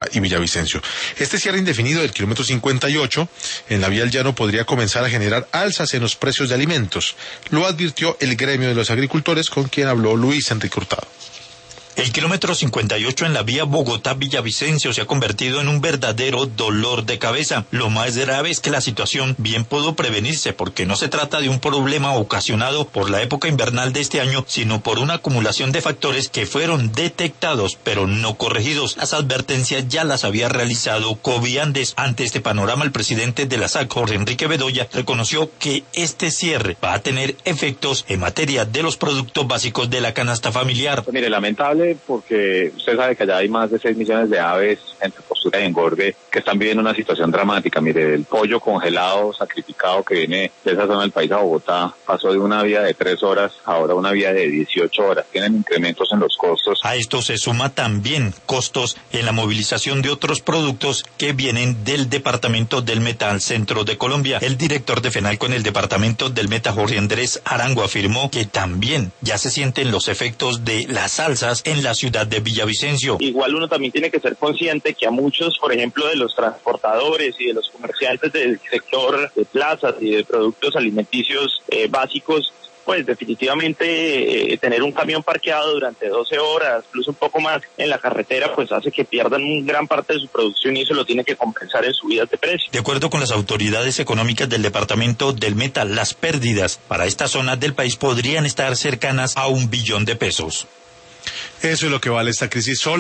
y Villavicencio. Este cierre indefinido del kilómetro 58 en la vía al llano podría comenzar a generar alzas en los precios de alimentos. Lo advirtió el gremio de los agricultores, con quien habló Luis Enrique Hurtado. El kilómetro 58 en la vía Bogotá-Villavicencio se ha convertido en un verdadero dolor de cabeza. Lo más grave es que la situación bien pudo prevenirse, porque no se trata de un problema ocasionado por la época invernal de este año, sino por una acumulación de factores que fueron detectados pero no corregidos. Las advertencias ya las había realizado Coviandes. Ante este panorama, el presidente de la SAC, Jorge Enrique Bedoya, reconoció que este cierre va a tener efectos en materia de los productos básicos de la canasta familiar. Mire, lamentable, porque usted sabe que allá hay más de 6 millones de aves entre postura y engorde que están viviendo una situación dramática. Mire, el pollo congelado, sacrificado que viene de esa zona del país a Bogotá, pasó de una vía de 3 horas ahora a una vía de 18 horas. Tienen incrementos en los costos. A esto se suma también costos en la movilización de otros productos que vienen del departamento del Meta al centro de Colombia. El director de FENALCO en el departamento del Meta, Jorge Andrés Arango, afirmó que también ya se sienten los efectos de las alzas en la ciudad de Villavicencio. Igual uno también tiene que ser consciente que a muchos, por ejemplo, de los transportadores y de los comerciantes del sector de plazas y de productos alimenticios básicos, pues definitivamente tener un camión parqueado durante 12 horas, plus un poco más en la carretera, pues hace que pierdan gran parte de su producción y eso lo tiene que compensar en subidas de precio. De acuerdo con las autoridades económicas del departamento del Meta, las pérdidas para esta zona del país podrían estar cercanas a $1 billón. Eso es lo que vale esta crisis.